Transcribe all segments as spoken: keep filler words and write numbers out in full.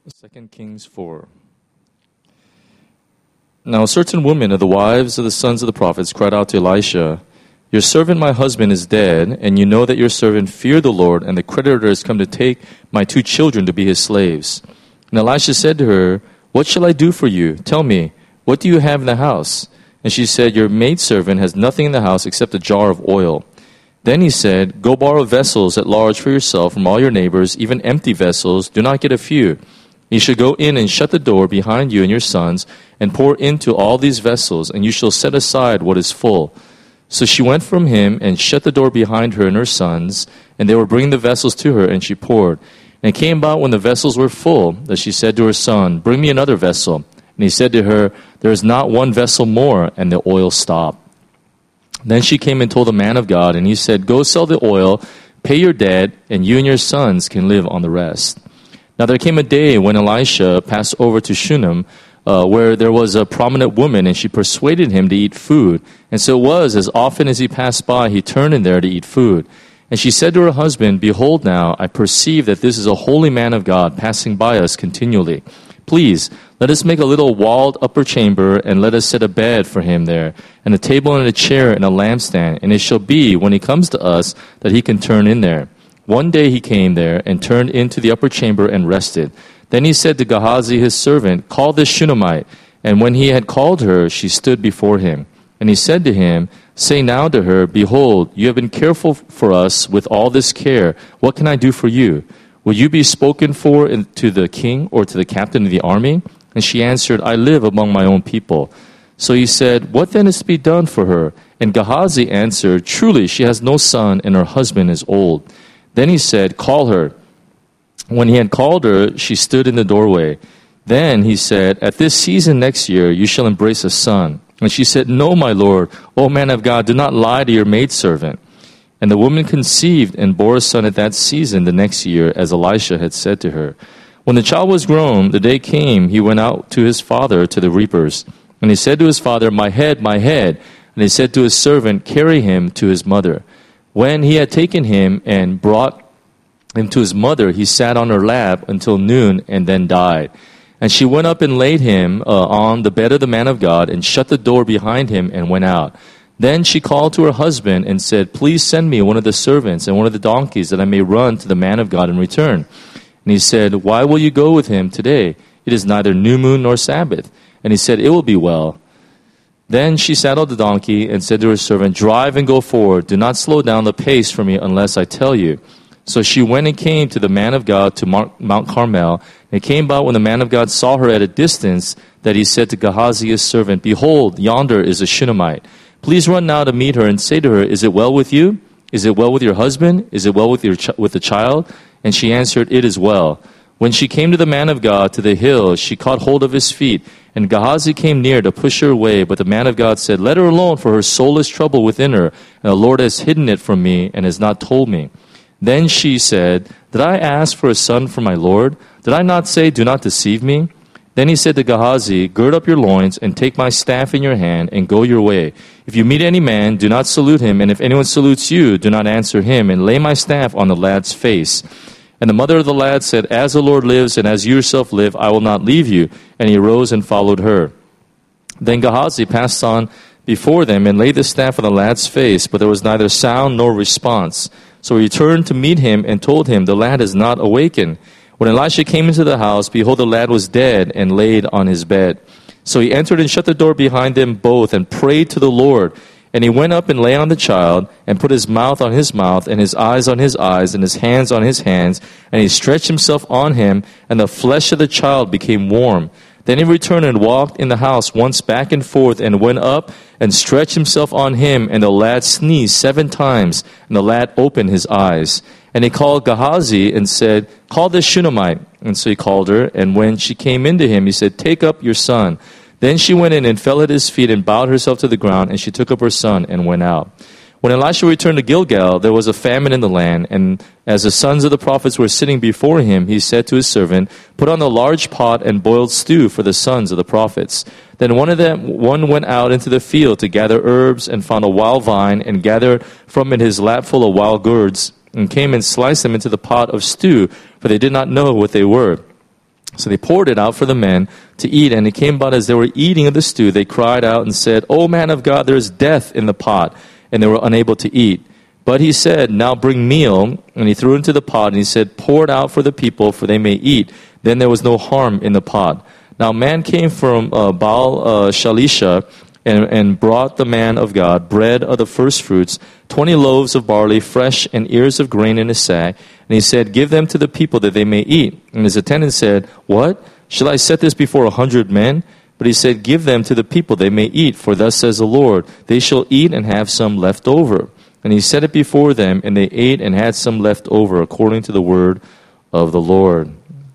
Second Kings four. Now a certain woman of the wives of the sons of the prophets cried out to Elisha, "Your servant my husband is dead, and you know that your servant feared the Lord, and the creditor has come to take my two children to be his slaves." And Elisha said to her, "What shall I do for you? Tell me, what do you have in the house?" And she said, "Your maidservant has nothing in the house except a jar of oil." Then he said, "Go borrow vessels at large for yourself from all your neighbors, even empty vessels. Do not get a few. You should go in and shut the door behind you and your sons, and pour into all these vessels, and you shall set aside what is full." So she went from him and shut the door behind her and her sons, and they were bringing the vessels to her, and she poured. And it came about when the vessels were full, that she said to her son, "Bring me another vessel." And he said to her, "There is not one vessel more," and the oil stopped. Then she came and told the man of God, and he said, "Go sell the oil, pay your debt, and you and your sons can live on the rest." Now there came a day when Elisha passed over to Shunem, uh, where there was a prominent woman, and she persuaded him to eat food. And so it was, as often as he passed by, he turned in there to eat food. And she said to her husband, "Behold now, I perceive that this is a holy man of God passing by us continually. Please, let us make a little walled upper chamber, and let us set a bed for him there, and a table and a chair and a lampstand. And it shall be, when he comes to us, that he can turn in there." One day he came there and turned into the upper chamber and rested. Then he said to Gehazi his servant, "Call this Shunammite." And when he had called her, she stood before him. And he said to him, "Say now to her, Behold, you have been careful for us with all this care. What can I do for you? Will you be spoken for in, to the king or to the captain of the army?" And she answered, "I live among my own people." So he said, "What then is to be done for her?" And Gehazi answered, "Truly she has no son, and her husband is old." Then he said, "Call her." When he had called her, she stood in the doorway. Then he said, "At this season next year you shall embrace a son." And she said, "No, my lord, O man of God, do not lie to your maidservant." And the woman conceived and bore a son at that season the next year, as Elisha had said to her. When the child was grown, the day came, he went out to his father to the reapers. And he said to his father, "My head, my head." And he said to his servant, "Carry him to his mother." When he had taken him and brought him to his mother, he sat on her lap until noon and then died. And she went up and laid him uh, on the bed of the man of God and shut the door behind him and went out. Then she called to her husband and said, "Please send me one of the servants and one of the donkeys, that I may run to the man of God and return." And he said, "Why will you go with him today? It is neither new moon nor Sabbath." And he said, "It will be well." Then she saddled the donkey and said to her servant, "Drive and go forward. Do not slow down the pace for me unless I tell you." So she went and came to the man of God to Mount Carmel. And it came about when the man of God saw her at a distance that he said to Gehazi his servant, "Behold, yonder is a Shunammite. Please run now to meet her and say to her, 'Is it well with you? Is it well with your husband? Is it well with your ch- with the child?' And she answered, 'It is well.' When she came to the man of God to the hill, she caught hold of his feet. And Gehazi came near to push her away, but the man of God said, 'Let her alone, for her soul is troubled within her, and the Lord has hidden it from me and has not told me.' Then she said, 'Did I ask for a son for my Lord? Did I not say, do not deceive me?' Then he said to Gehazi, 'Gird up your loins and take my staff in your hand and go your way. If you meet any man, do not salute him, and if anyone salutes you, do not answer him, and lay my staff on the lad's face.' And the mother of the lad said, 'As the Lord lives, and as you yourself live, I will not leave you.' And he arose and followed her. Then Gehazi passed on before them and laid the staff on the lad's face, but there was neither sound nor response. So he returned to meet him and told him, 'The lad is not awakened.' When Elisha came into the house, behold, the lad was dead and laid on his bed. So he entered and shut the door behind them both and prayed to the Lord. And he went up and lay on the child, and put his mouth on his mouth, and his eyes on his eyes, and his hands on his hands. And he stretched himself on him, and the flesh of the child became warm. Then he returned and walked in the house once back and forth, and went up and stretched himself on him. And the lad sneezed seven times, and the lad opened his eyes. And he called Gehazi and said, 'Call this Shunammite.' And so he called her, and when she came into him, he said, 'Take up your son.' Then she went in and fell at his feet and bowed herself to the ground, and she took up her son and went out. When Elisha returned to Gilgal, there was a famine in the land, and as the sons of the prophets were sitting before him, he said to his servant, 'Put on a large pot and boiled stew for the sons of the prophets.' Then one of them, one went out into the field to gather herbs, and found a wild vine, and gathered from it his lapful of wild gourds, and came and sliced them into the pot of stew, for they did not know what they were. So they poured it out for the men to eat, and it came about as they were eating of the stew, they cried out and said, "O man of God, there is death in the pot," and they were unable to eat. But he said, "Now bring meal," and he threw it into the pot, and he said, "Pour it out for the people, for they may eat." Then there was no harm in the pot. Now man came from uh, Baal uh, Shalisha, and, and brought the man of God bread of the first fruits, twenty loaves of barley, fresh, and ears of grain in a sack. And he said, "Give them to the people that they may eat." And his attendant said, "What? Shall I set this before a hundred men?" But he said, "Give them to the people they may eat, for thus says the Lord, they shall eat and have some left over." And he set it before them, and they ate and had some left over, according to the word of the Lord.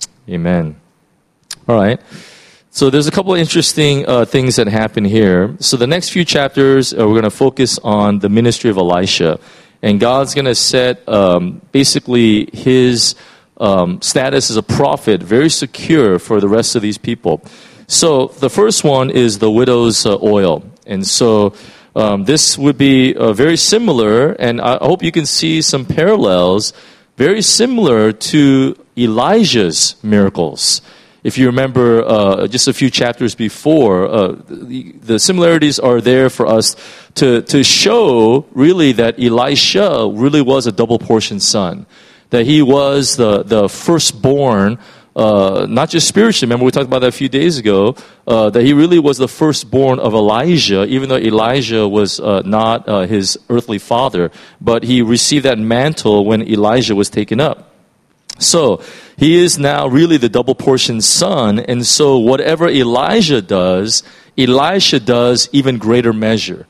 Amen. All right. So there's a couple of interesting uh, things that happen here. So the next few chapters, uh, we're going to focus on the ministry of Elisha. And God's going to set um, basically his um, status as a prophet very secure for the rest of these people. So the first one is the widow's uh, oil. And so um, this would be uh, very similar, and I hope you can see some parallels, very similar to Elijah's miracles. If you remember uh, just a few chapters before, uh, the, the similarities are there for us to, to show really that Elisha really was a double portion son. That he was the, the firstborn, uh, not just spiritually, remember we talked about that a few days ago, uh, that he really was the firstborn of Elijah, even though Elijah was uh, not uh, his earthly father. But he received that mantle when Elijah was taken up. So, he is now really the double portion son, and so whatever Elijah does, Elisha does even greater measure.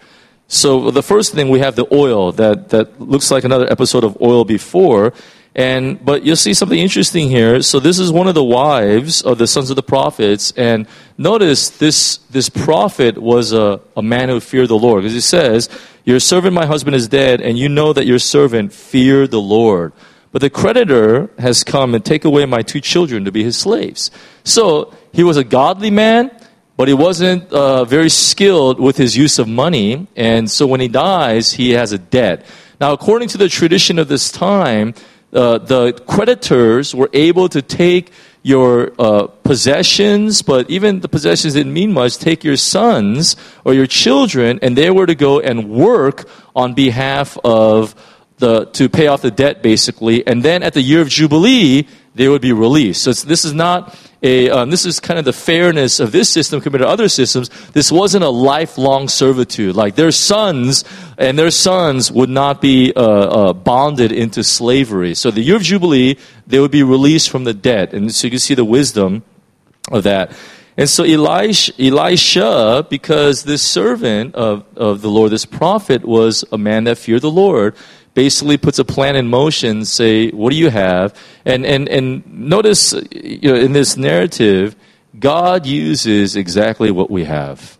So the first thing, we have the oil that, that looks like another episode of oil before, and but you'll see something interesting here. So this is one of the wives of the sons of the prophets, and notice this this prophet was a, a man who feared the Lord, because it says, "Your servant, my husband, is dead, and you know that your servant feared the Lord. But the creditor has come and take away my two children to be his slaves." So he was a godly man, but he wasn't uh, very skilled with his use of money. And so when he dies, he has a debt. Now, according to the tradition of this time, uh, the creditors were able to take your uh, possessions, but even the possessions didn't mean much. Take your sons or your children, and they were to go and work on behalf of The, to pay off the debt, basically, and then at the year of Jubilee, they would be released. So it's, this is not a, um, this is kind of the fairness of this system compared to other systems. This wasn't a lifelong servitude. Like their sons and their sons would not be uh, uh, bonded into slavery. So the year of Jubilee, they would be released from the debt. And so you can see the wisdom of that. And so Elisha, Elisha, because this servant of, of the Lord, this prophet, was a man that feared the Lord, basically puts a plan in motion, say, what do you have? And and and notice, you know, in this narrative, God uses exactly what we have.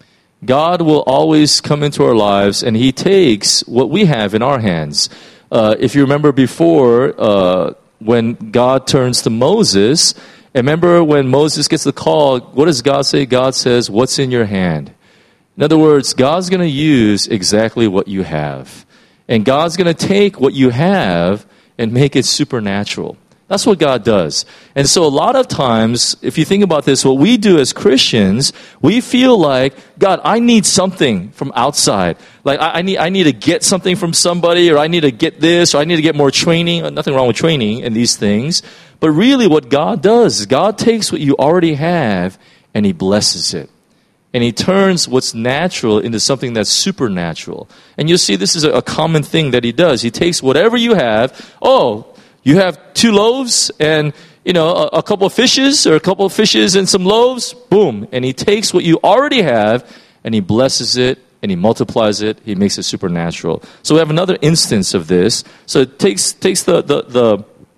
God will always come into our lives, and he takes what we have in our hands. Uh, if you remember before, uh, when God turns to Moses, and remember when Moses gets the call, what does God say? God says, "What's in your hand?" In other words, God's going to use exactly what you have. And God's going to take what you have and make it supernatural. That's what God does. And so a lot of times, if you think about this, what we do as Christians, we feel like, God, I need something from outside. Like I, I need I need to get something from somebody, or I need to get this, or I need to get more training. Nothing wrong with training in these things. But really what God does is God takes what you already have and he blesses it. And he turns what's natural into something that's supernatural. And you'll see this is a common thing that he does. He takes whatever you have. Oh, you have two loaves and, you know, a, a couple of fishes, or a couple of fishes and some loaves. Boom. And he takes what you already have and he blesses it and he multiplies it. He makes it supernatural. So we have another instance of this. So it takes takes the the, the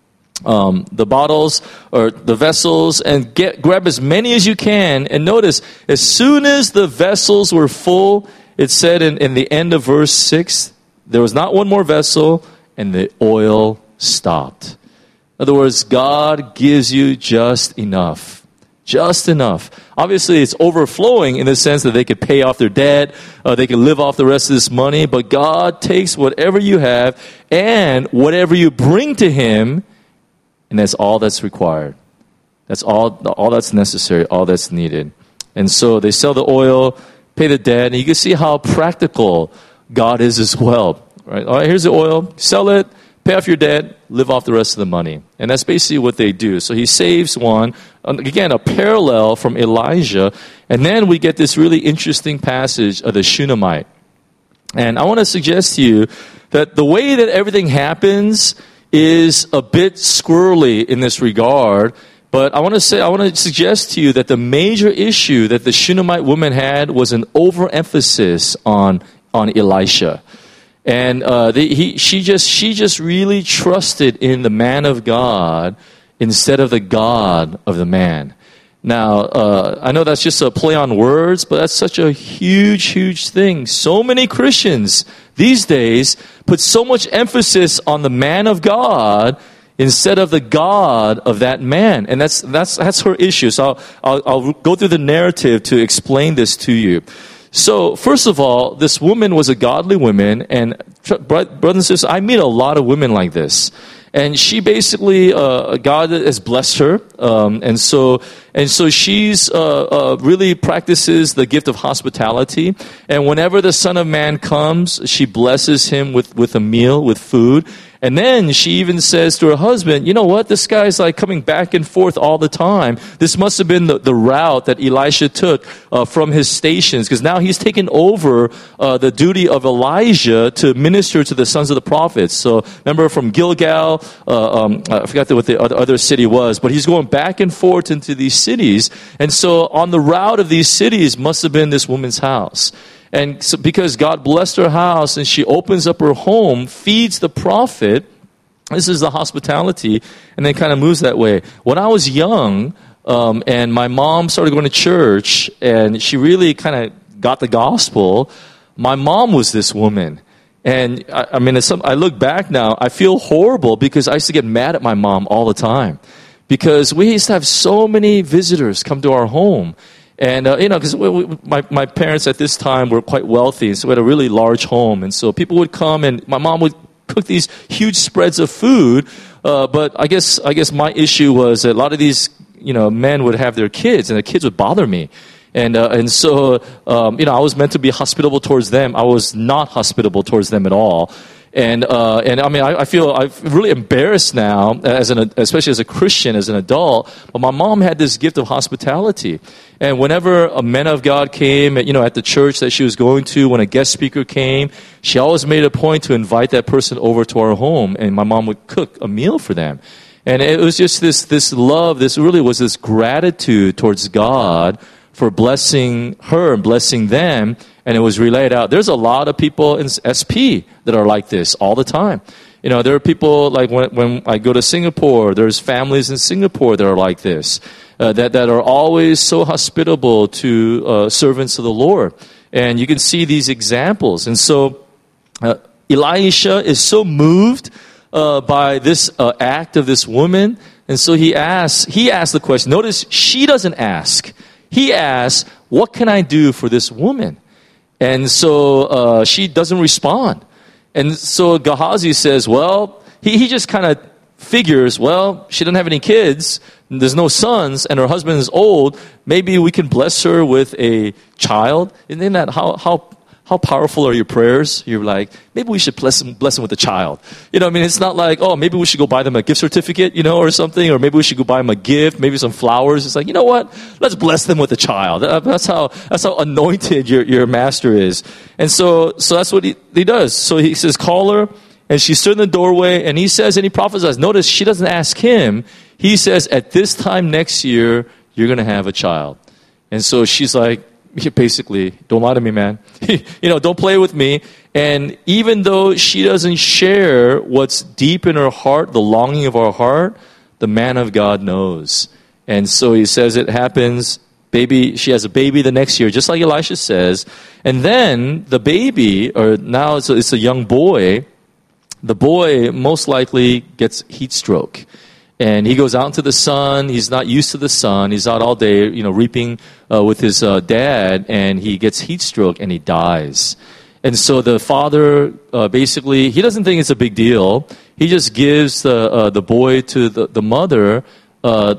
Um, the bottles or the vessels, and get grab as many as you can. And notice, as soon as the vessels were full, it said in, in the end of verse six, there was not one more vessel, and the oil stopped. In other words, God gives you just enough. Just enough. Obviously, it's overflowing in the sense that they could pay off their debt, uh, they can live off the rest of this money, but God takes whatever you have and whatever you bring to him, and that's all that's required. That's all, all that's necessary, all that's needed. And so they sell the oil, pay the debt, and you can see how practical God is as well. Right? All right, here's the oil, sell it, pay off your debt, live off the rest of the money. And that's basically what they do. So he saves one. Again, a parallel from Elijah. And then we get this really interesting passage of the Shunammite. And I want to suggest to you that the way that everything happens is a bit squirrely in this regard. But I want to say, I want to suggest to you that the major issue that the Shunammite woman had was an overemphasis on, on Elisha. And uh, the, he, she just she just really trusted in the man of God instead of the God of the man. Now, uh, I know that's just a play on words, but that's such a huge, huge thing. So many Christians these days put so much emphasis on the man of God instead of the God of that man. And that's that's that's her issue. So I'll, I'll, I'll go through the narrative to explain this to you. So, first of all, this woman was a godly woman, and brothers and sisters, I meet a lot of women like this. And she basically, uh, God has blessed her, um, and so and so she's uh, uh, really practices the gift of hospitality. And whenever the Son of Man comes, she blesses him with, with a meal, with food. And then she even says to her husband, you know what, this guy's like coming back and forth all the time. This must have been the, the route that Elisha took uh, from his stations, because now he's taken over uh, the duty of Elijah to minister to the sons of the prophets. So remember from Gilgal, uh, um, I forgot what the other, other city was, but he's going back and forth into these cities. And so on the route of these cities must have been this woman's house. And so because God blessed her house and she opens up her home, feeds the prophet, this is the hospitality, and then kind of moves that way. When I was young, um, and my mom started going to church, and she really kind of got the gospel, my mom was this woman. And I, I mean, some, I look back now, I feel horrible because I used to get mad at my mom all the time. Because we used to have so many visitors come to our home. And, uh, you know, because my, my parents at this time were quite wealthy, and so we had a really large home. And so people would come, and my mom would cook these huge spreads of food. Uh, but I guess I guess my issue was that a lot of these, you know, men would have their kids, and the kids would bother me. And uh, and so, um, you know, I was meant to be hospitable towards them. I was not hospitable towards them at all. And uh, and I mean, I, I feel I'm really embarrassed now, as an especially as a Christian, as an adult. But my mom had this gift of hospitality, and whenever a man of God came, you know, at the church that she was going to, when a guest speaker came, she always made a point to invite that person over to our home, and my mom would cook a meal for them. And it was just this this love. This really was this gratitude towards God for blessing her and blessing them. And it was relayed out. There's a lot of people in S P that are like this all the time. You know, there are people like when when I go to Singapore, there's families in Singapore that are like this, uh, that, that are always so hospitable to uh, servants of the Lord. And you can see these examples. And so uh, Elisha is so moved uh, by this uh, act of this woman. And so he asks, he asks the question. Notice she doesn't ask. He asks, what can I do for this woman? And so uh, she doesn't respond. And so Gehazi says, well, he, he just kind of figures, well, she doesn't have any kids, there's no sons, and her husband is old. Maybe we can bless her with a child. Isn't that how how how powerful are your prayers? You're like, maybe we should bless him, bless him with a child. You know, I mean, it's not like, oh, maybe we should go buy them a gift certificate, you know, or something, or maybe we should go buy them a gift, maybe some flowers. It's like, you know what? Let's bless them with a child. That's how that's how anointed your, your master is. And so so that's what he, he does. So he says, call her, and she stood in the doorway, and he says, and he prophesies. Notice, she doesn't ask him. He says, at this time next year, you're going to have a child. And so she's like, basically, don't lie to me, man. You know, don't play with me. And even though she doesn't share what's deep in her heart, the longing of her heart, the man of God knows. And so he says it happens. Baby, she has a baby the next year, just like Elisha says. And then the baby, or now it's a, it's a young boy, the boy most likely gets heat stroke. And he goes out into the sun. He's not used to the sun. He's out all day, you know, reaping uh, with his uh, dad, and he gets heat stroke and he dies. And so the father uh, basically, he doesn't think it's a big deal. He just gives the uh, the boy to the, the mother. Uh,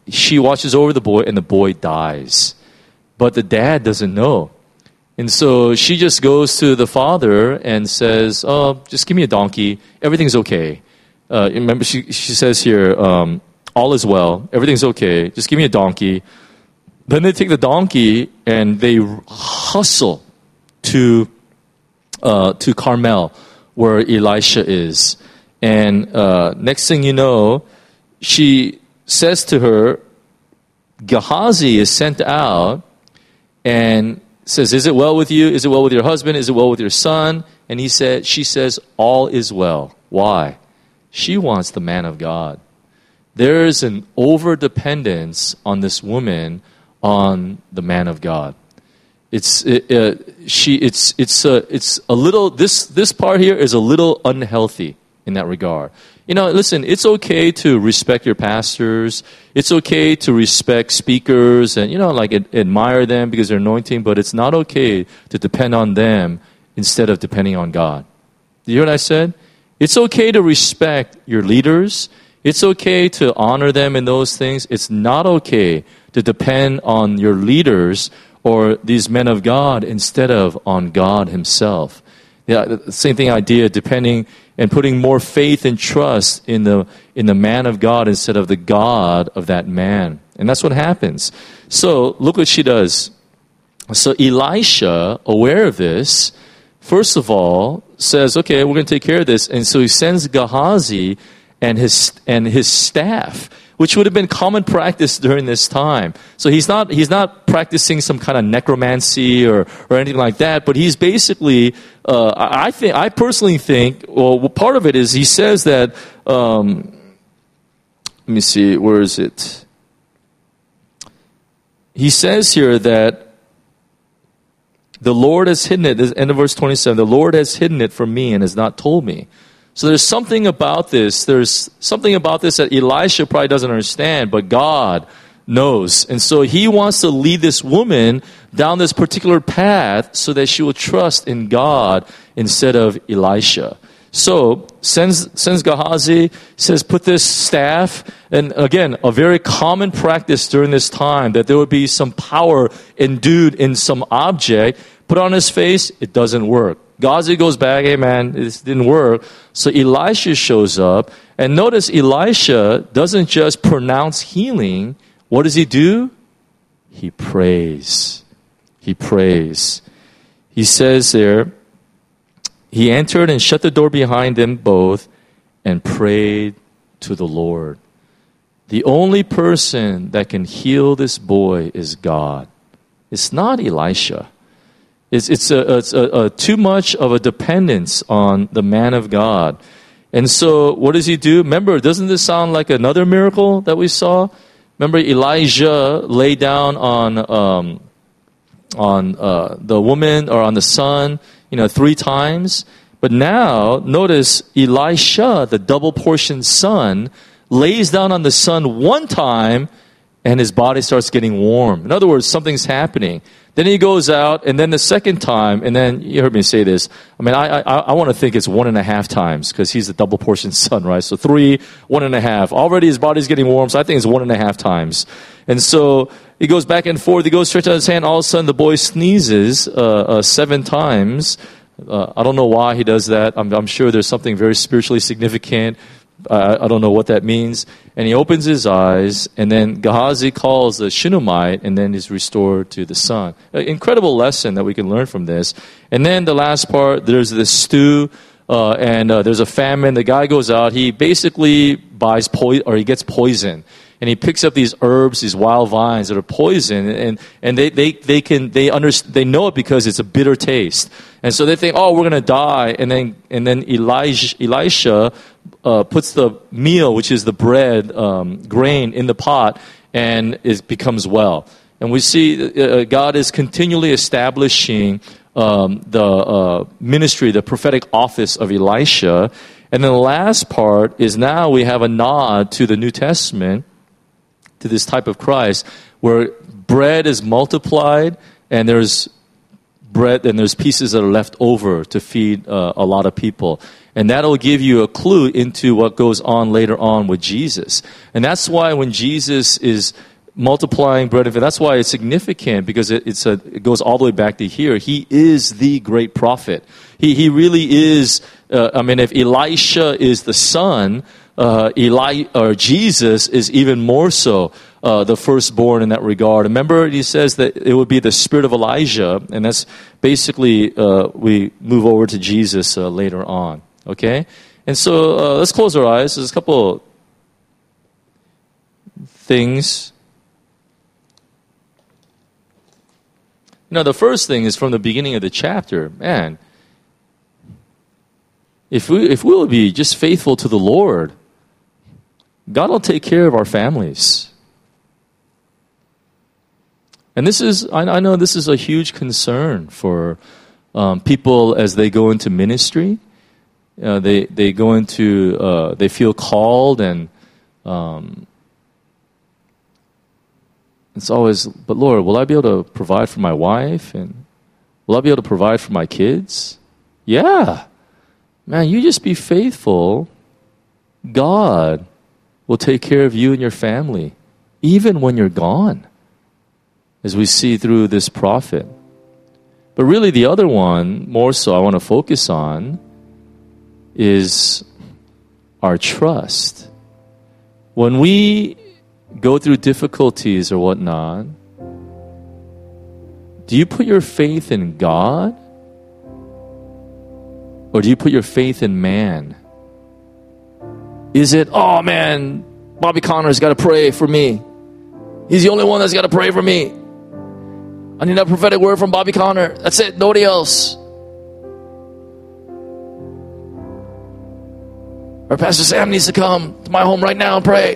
she watches over the boy, and the boy dies. But the dad doesn't know. And so she just goes to the father and says, oh, just give me a donkey. Everything's okay. Uh, remember, she, she says here, um, all is well. Everything's okay. Just give me a donkey. Then they take the donkey and they hustle to uh, to Carmel, where Elisha is. And uh, next thing you know, she says to her, Gehazi is sent out and says, is it well with you? Is it well with your husband? Is it well with your son? And he said, she says, all is well. Why? She wants the man of God. There is an over-dependence on this woman on the man of God. It's it, uh, she. It's it's a it's a little. This this part here is a little unhealthy in that regard. You know, listen. It's okay to respect your pastors. It's okay to respect speakers and you know, like ad- admire them because they're anointing. But it's not okay to depend on them instead of depending on God. Do you hear what I said? It's okay to respect your leaders. It's okay to honor them in those things. It's not okay to depend on your leaders or these men of God instead of on God himself. Yeah, the same thing idea, depending and putting more faith and trust in the in the man of God instead of the God of that man. And that's what happens. So look what she does. So Elisha, aware of this, first of all, says, okay, we're going to take care of this. And so he sends Gehazi and his and his staff, which would have been common practice during this time. So he's not he's not practicing some kind of necromancy or, or anything like that, but he's basically, uh, I think, I personally think, well, part of it is he says that, um, let me see, where is it? He says here that the Lord has hidden it, this end of verse twenty-seven, the Lord has hidden it from me and has not told me. So there's something about this, there's something about this that Elisha probably doesn't understand, but God knows. And so he wants to lead this woman down this particular path so that she will trust in God instead of Elisha. So sends sends Gehazi, says, put this staff, and again, a very common practice during this time, that there would be some power endued in some object, put on his face, it doesn't work. Gehazi goes back, hey man, this didn't work. So Elisha shows up, and notice Elisha doesn't just pronounce healing. What does he do? He prays. He prays. He says there, he entered and shut the door behind them both and prayed to the Lord. The only person that can heal this boy is God. It's not Elisha. It's, it's, a, it's a, a too much of a dependence on the man of God. And so what does he do? Remember, doesn't this sound like another miracle that we saw? Remember, Elijah lay down on um, on uh, the woman or on the son, you know, three times. But now, notice Elisha, the double portion son, lays down on the son one time, and his body starts getting warm. In other words, something's happening. Then he goes out, and then the second time, and then you heard me say this. I mean, I I, I want to think it's one and a half times because he's the double portion son, right? So three, one and a half. Already his body's getting warm, so I think it's one and a half times. And so he goes back and forth. He goes stretch out his hand. All of a sudden, the boy sneezes uh, uh, seven times. Uh, I don't know why he does that. I'm, I'm sure there's something very spiritually significant. Uh, I don't know what that means. And he opens his eyes, and then Gehazi calls the Shunammite, and then is restored to the son. An incredible lesson that we can learn from this. And then the last part, there's this stew, uh, and uh, there's a famine. The guy goes out. He basically buys poison, or he gets poison. And he picks up these herbs, these wild vines that are poison, and, and they, they, they can they understand, they know it because it's a bitter taste. And so they think, oh, we're gonna die. And then and then Elijah, Elisha uh, puts the meal, which is the bread, um, grain, in the pot, and it becomes well. And we see uh, God is continually establishing um, the uh, ministry, the prophetic office of Elisha. And then the last part is now we have a nod to the New Testament, to this type of Christ, where bread is multiplied and there's bread and there's pieces that are left over to feed uh, a lot of people. And that'll give you a clue into what goes on later on with Jesus. And that's why when Jesus is multiplying bread and fish, that's why it's significant, because it, it's a, it goes all the way back to here. He is the great prophet. He, he really is, uh, I mean, if Elisha is the son, uh, Eli, or Jesus is even more so uh, the firstborn in that regard. Remember, he says that it would be the spirit of Elijah, and that's basically, uh, we move over to Jesus uh, later on. Okay? And so uh, let's close our eyes. There's a couple things. You know, the first thing is from the beginning of the chapter. Man, if we if we'll be just faithful to the Lord, God will take care of our families. And this is, I, I know this is a huge concern for um, people as they go into ministry. Uh, they they go into uh, they feel called, and um, it's always, but Lord, will I be able to provide for my wife, and will I be able to provide for my kids? Yeah, man, you just be faithful. God will take care of you and your family, even when you're gone, as we see through this prophet. But really, the other one, more so, I want to focus on is our trust. When we go through difficulties or whatnot, do you put your faith in God, or do you put your faith in man? Is it, oh man, Bobby Connor's got to pray for me. He's the only one that's got to pray for me. I need a prophetic word from Bobby Connor. That's it, nobody else. Or Pastor Sam needs to come to my home right now and pray.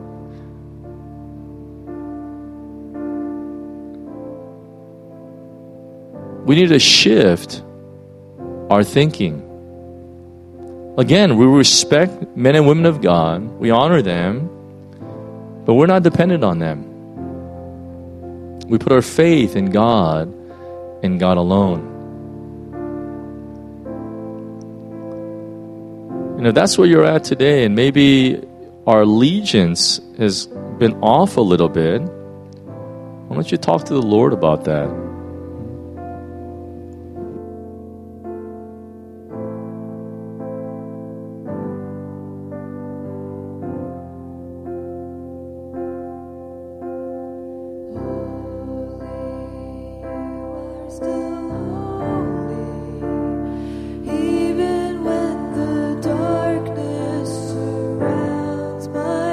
We need to shift our thinking. Again, we respect men and women of God. We honor them. But we're not dependent on them. We put our faith in God and God alone. You know, that's where you're at today, and maybe our allegiance has been off a little bit. Why don't you talk to the Lord about that?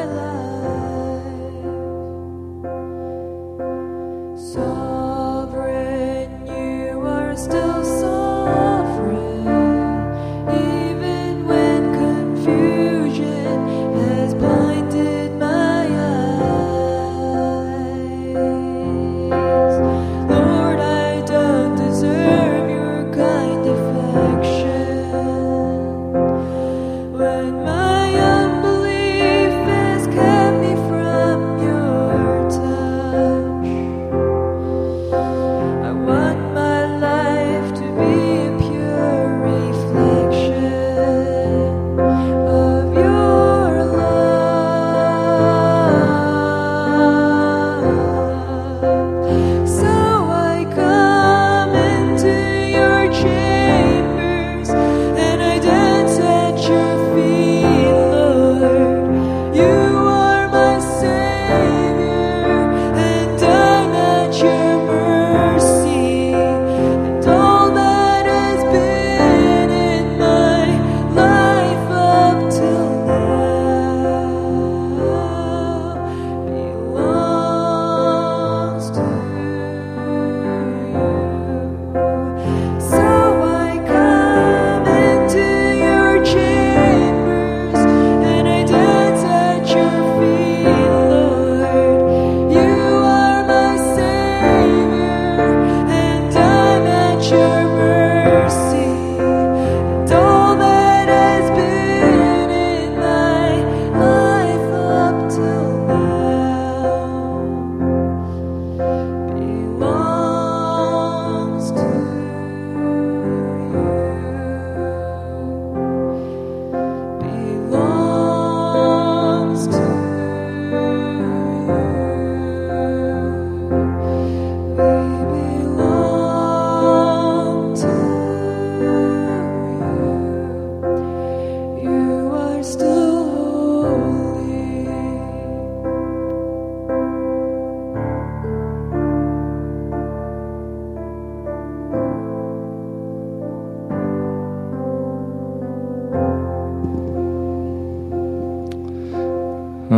Sovereign.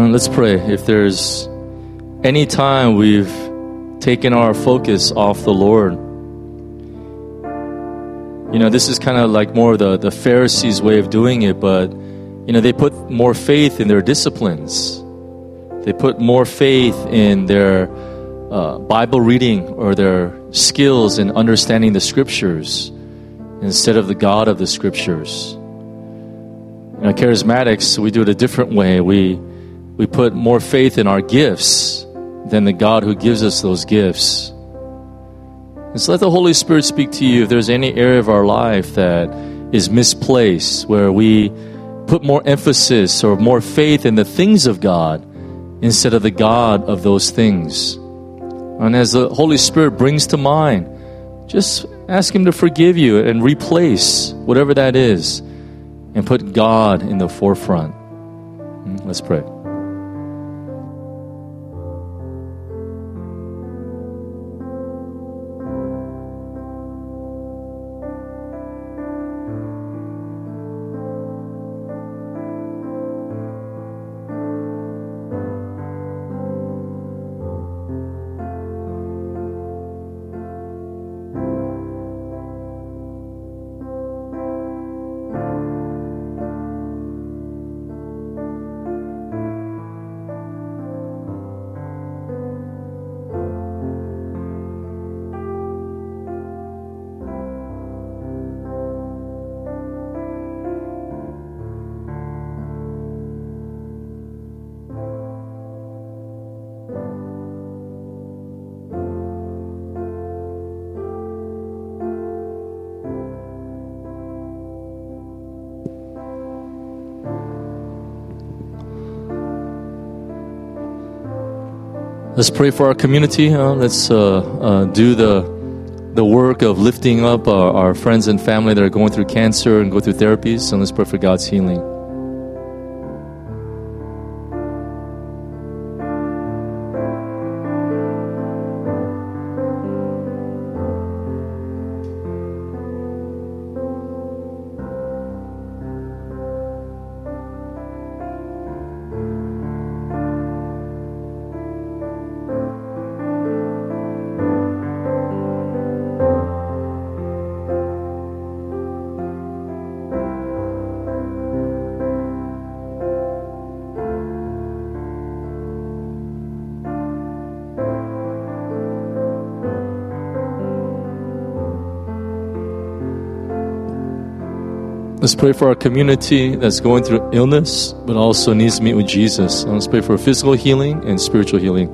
Let's pray. If there's any time we've taken our focus off the Lord, you know, this is kind of like more the, the Pharisees' way of doing it, but, you know, they put more faith in their disciplines. They put more faith in their uh, Bible reading or their skills in understanding the Scriptures instead of the God of the Scriptures. You know, charismatics, we do it a different way. We we put more faith in our gifts than the God who gives us those gifts. And so let the Holy Spirit speak to you if there's any area of our life that is misplaced, where we put more emphasis or more faith in the things of God instead of the God of those things. And as the Holy Spirit brings to mind, just ask Him to forgive you and replace whatever that is and put God in the forefront. Let's pray. Let's pray for our community. Uh, let's uh, uh, do the the work of lifting up our, our friends and family that are going through cancer and go through therapies. And let's pray for God's healing. Let's pray for our community that's going through illness, but also needs to meet with Jesus. And let's pray for physical healing and spiritual healing.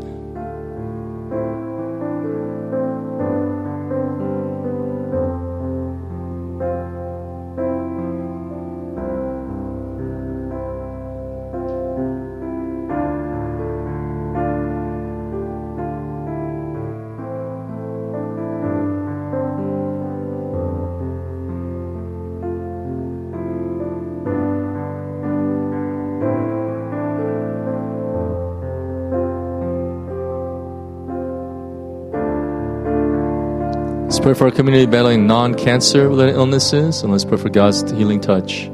Let's pray for our community battling non-cancer related illnesses, and let's pray for God's healing touch.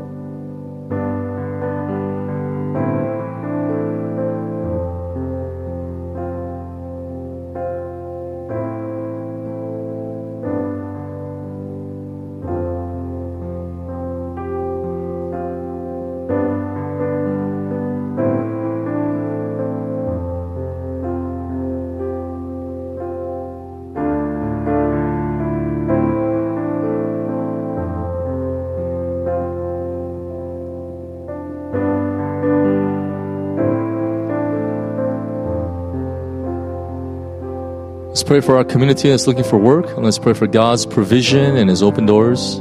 Let's pray for our community that's looking for work, and let's pray for God's provision and His open doors.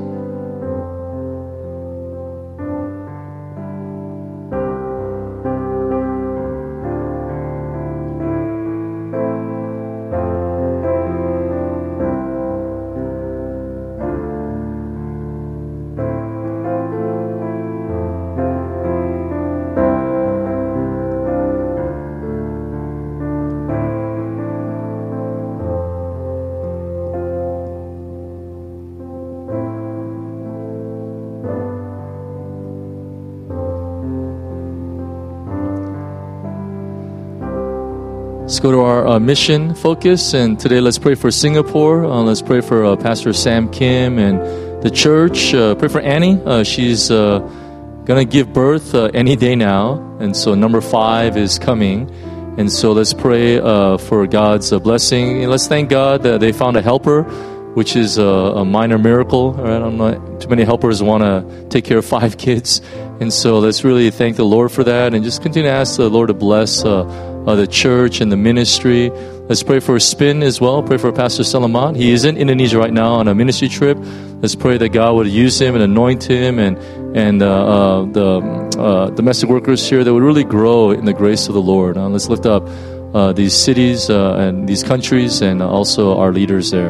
Let's go to our uh, mission focus, and today let's pray for Singapore. Uh, let's pray for uh, Pastor Sam Kim and the church. Uh, pray for Annie. Uh, she's uh, going to give birth uh, any day now, and so number five is coming. And so let's pray uh, for God's uh, blessing. And let's thank God that they found a helper, which is a, a minor miracle. Right? I don't know, too many helpers want to take care of five kids. And so let's really thank the Lord for that, and just continue to ask the Lord to bless uh, uh, the church and the ministry. Let's pray for Spin as well. Pray for Pastor Salamat. He is in Indonesia right now on a ministry trip. Let's pray that God would use him and anoint him, and and uh, uh, the uh, domestic workers here that would really grow in the grace of the Lord. Uh, let's lift up uh, these cities uh, and these countries, and also our leaders there.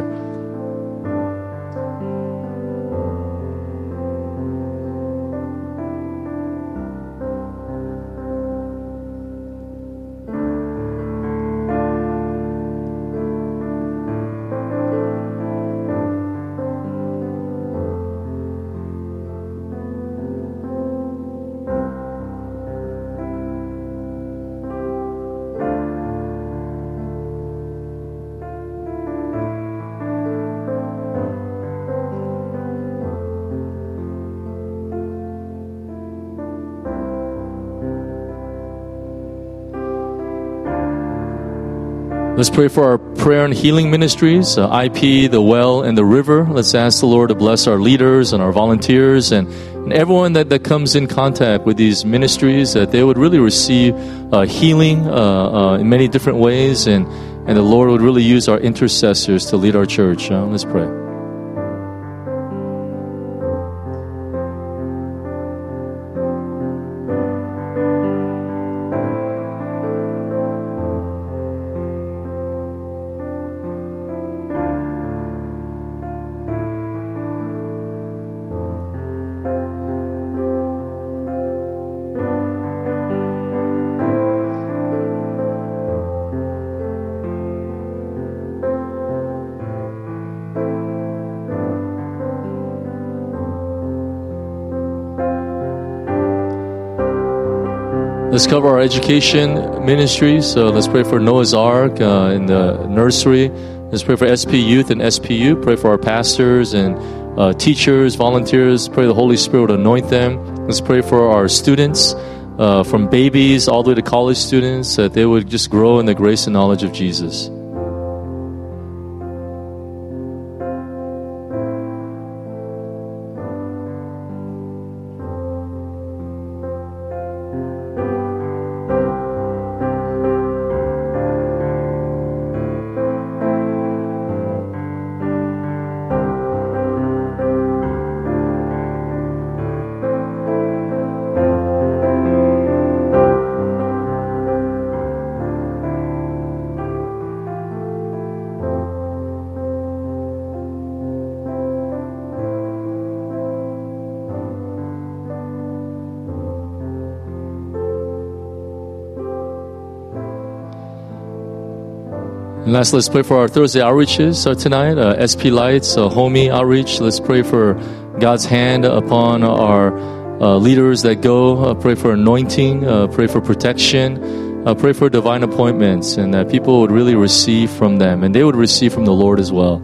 Let's pray for our prayer and healing ministries, uh, I P, The Well, and The River. Let's ask the Lord to bless our leaders and our volunteers and, and everyone that, that comes in contact with these ministries, that they would really receive uh, healing uh, uh, in many different ways, and, and the Lord would really use our intercessors to lead our church. Uh, let's pray. Let's cover our education ministries. So let's pray for Noah's Ark uh, in the nursery. Let's pray for S P Youth and S P U. Pray for our pastors and uh, teachers, volunteers. Pray the Holy Spirit would anoint them. Let's pray for our students, uh, from babies all the way to college students, that they would just grow in the grace and knowledge of Jesus. And last, let's pray for our Thursday outreaches uh, tonight. Uh, S P Lights, uh, Homie Outreach. Let's pray for God's hand upon our uh, leaders that go. Uh, pray for anointing. Uh, pray for protection. Uh, pray for divine appointments, and that people would really receive from them, and they would receive from the Lord as well.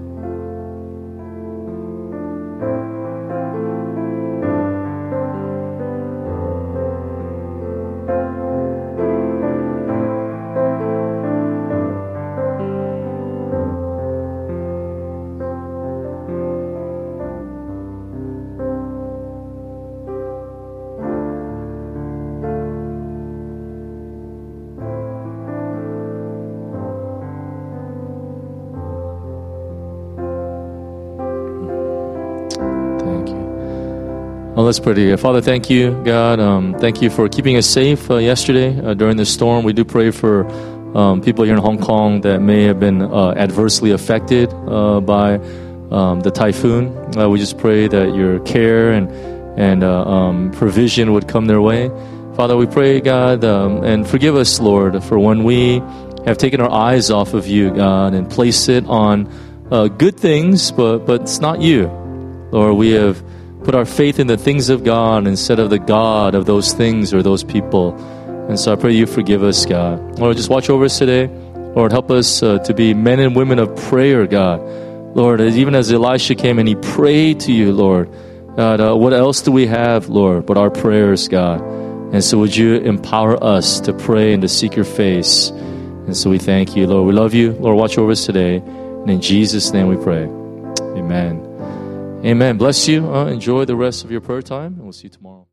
Well, let's pray together. Father, thank you, God. Um, thank you for keeping us safe uh, yesterday uh, during the storm. We do pray for um, people here in Hong Kong that may have been uh, adversely affected uh, by um, the typhoon. Uh, we just pray that your care and and uh, um, provision would come their way. Father, we pray, God, um, and forgive us, Lord, for when we have taken our eyes off of you, God, and placed it on uh, good things, but but it's not you. Lord, we have put our faith in the things of God instead of the God of those things or those people. And so I pray you forgive us, God. Lord, just watch over us today. Lord, help us uh, to be men and women of prayer, God. Lord, as, even as Elisha came and he prayed to you, Lord, God, uh, what else do we have, Lord, but our prayers, God? And so would you empower us to pray and to seek your face? And so we thank you, Lord. We love you. Lord, watch over us today. And in Jesus' name we pray. Amen. Amen. Bless you. Uh, enjoy the rest of your prayer time, and we'll see you tomorrow.